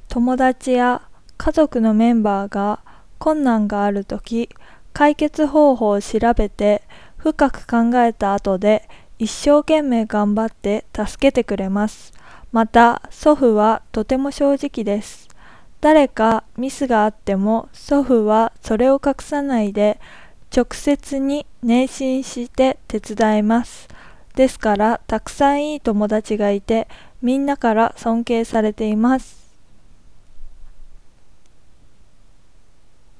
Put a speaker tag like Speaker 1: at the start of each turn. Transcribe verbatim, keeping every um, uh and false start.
Speaker 1: 友達や家族のメンバーが困難があるとき、解決方法を調べて深く考えた後で一生懸命頑張って助けてくれます。また、祖父はとても正直です。誰かミスがあっても祖父はそれを隠さないで直接に熱心して手伝います。ですからたくさんいい友達がいてみんなから尊敬されています。